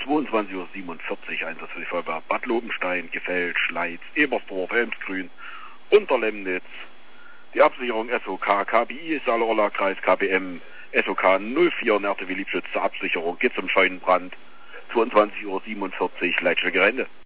22:47 Uhr, Einsatz für die Feuerwehr Bad Lobenstein, Gefeld, Schleiz, Ebersdorf, Elmsgrün, Unterlemnitz. Die Absicherung SOK, KBI, Saale-Orla Kreis, KBM, SOK 04, Nerte Willi zur Absicherung, geht zum Scheunenbrand, 22:47 Uhr, Leitstelle Gerende.